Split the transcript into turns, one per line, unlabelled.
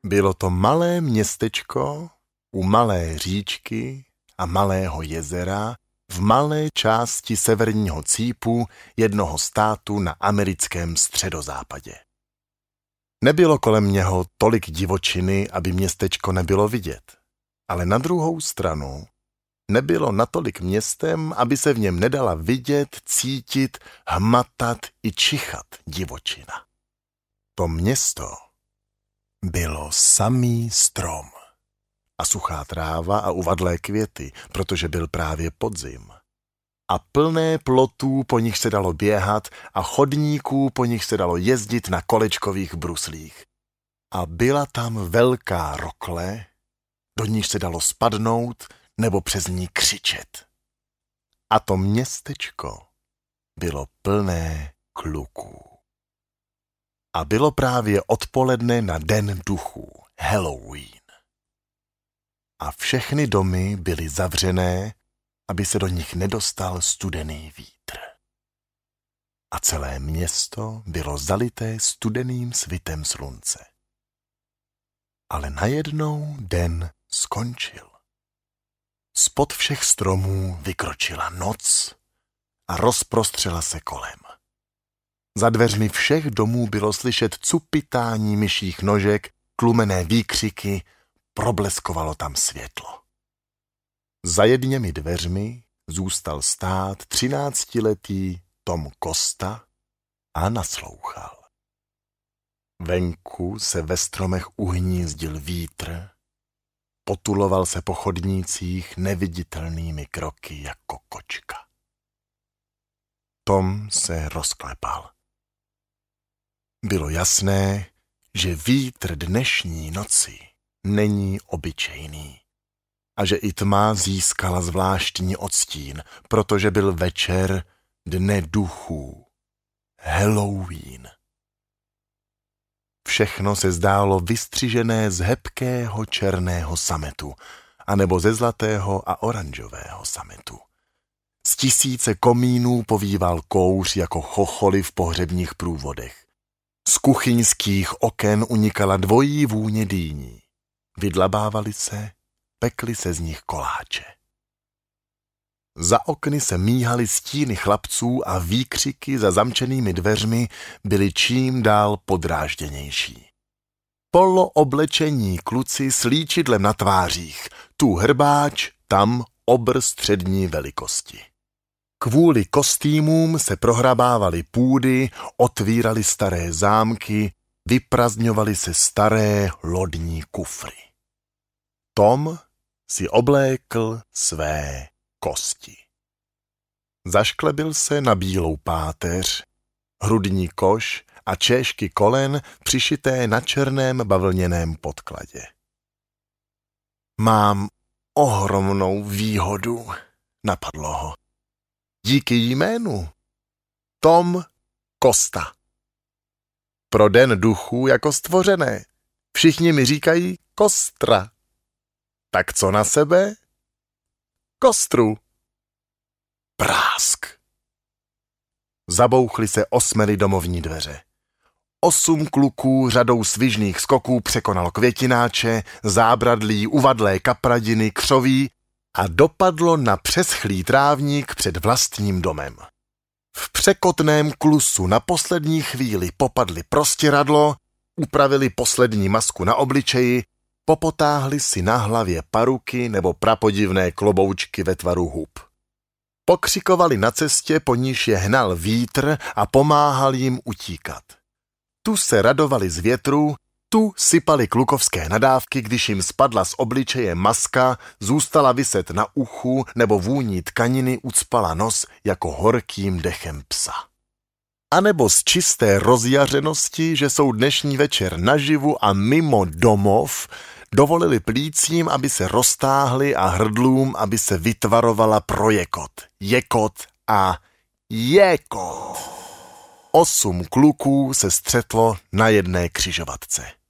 Bylo to malé městečko u malé říčky a malého jezera v malé části severního cípu jednoho státu na americkém středozápadě. Nebylo kolem něho tolik divočiny, aby městečko nebylo vidět, ale na druhou stranu nebylo natolik městem, aby se v něm nedala vidět, cítit, hmatat i čichat divočina. To město bylo samý strom a suchá tráva a uvadlé květy, protože byl právě podzim. A plné plotů, po nich se dalo běhat a chodníků, po nich se dalo jezdit na kolečkových bruslích. A byla tam velká rokle, do níž se dalo spadnout nebo přes ní křičet. A to městečko bylo plné kluků. A bylo právě odpoledne na den duchů, Halloween. A všechny domy byly zavřené, aby se do nich nedostal studený vítr. A celé město bylo zalité studeným svitem slunce. Ale najednou den skončil. Spod všech stromů vykročila noc a rozprostřela se kolem. Za dveřmi všech domů bylo slyšet cupitání myších nožek, tlumené výkřiky, probleskovalo tam světlo. Za jedněmi dveřmi zůstal stát 13letý Tom Costa a naslouchal. Venku se ve stromech uhnízdil vítr, potuloval se po chodnících neviditelnými kroky jako kočka. Tom se rozklepal. Bylo jasné, že vítr dnešní noci není obyčejný a že i tma získala zvláštní odstín, protože byl večer dne duchů, Halloween. Všechno se zdálo vystřižené z hebkého černého sametu, anebo ze zlatého a oranžového sametu. Z tisíce komínů povíval kouř jako chocholy v pohřebních průvodech. Z kuchyňských oken unikala dvojí vůně dýní. Vydlabávaly se, pekly se z nich koláče. Za okny se míhaly stíny chlapců a výkřiky za zamčenými dveřmi byly čím dál podrážděnější. Polooblečení kluci s líčidlem na tvářích, tu hrbáč, tam obr střední velikosti. Kvůli kostýmům se prohrabávaly půdy, otvíraly staré zámky, vyprazdňovaly se staré lodní kufry. Tom si oblékl své kosti. Zašklebil se na bílou páteř, hrudní koš a čéšky kolen přišité na černém bavlněném podkladě. Mám ohromnou výhodu, napadlo ho. Díky jménu Tom Costa. Pro den duchů jako stvořené. Všichni mi říkají Kostra. Tak co na sebe? Kostru. Prásk. Zabouchly se osmely domovní dveře. 8 kluků řadou svižných skoků překonalo květináče, zábradlí, uvadlé kapradiny, křoví a dopadlo na přeschlý trávník před vlastním domem. V překotném klusu na poslední chvíli popadli prostěradlo, upravili poslední masku na obličeji, popotáhli si na hlavě paruky nebo prapodivné kloboučky ve tvaru hub. Pokřikovali na cestě, po níž je hnal vítr a pomáhal jim utíkat. Tu se radovali z větru, tu sypali klukovské nadávky, když jim spadla z obličeje maska, zůstala viset na uchu nebo vůní tkaniny ucpala nos jako horkým dechem psa. A nebo z čisté rozjařenosti, že jsou dnešní večer naživu a mimo domov, dovolili plícím, aby se roztáhli a hrdlům, aby se vytvarovala projekot, jekot a jekot. 8 kluků se střetlo na jedné křižovatce.